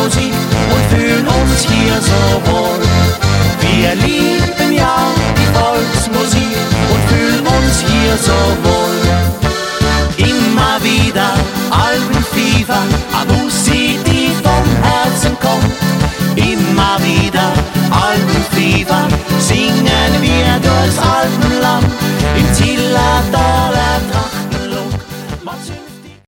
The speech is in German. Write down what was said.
Musik und fühlen uns hier so wohl. Wir lieben ja die Volksmusik und fühlen uns hier so wohl. Immer wieder Alpenfieber, eine Musik, die vom Herzen kommt. Immer wieder Alpenfieber, singen wir durchs Alpenland im Zillertal.